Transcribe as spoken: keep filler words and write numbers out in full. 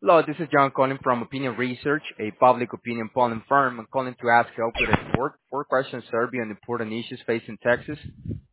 Hello, this is John calling from Opinion Research, a public opinion polling firm. I'm calling to ask help with a four, four question survey on important issues facing Texas.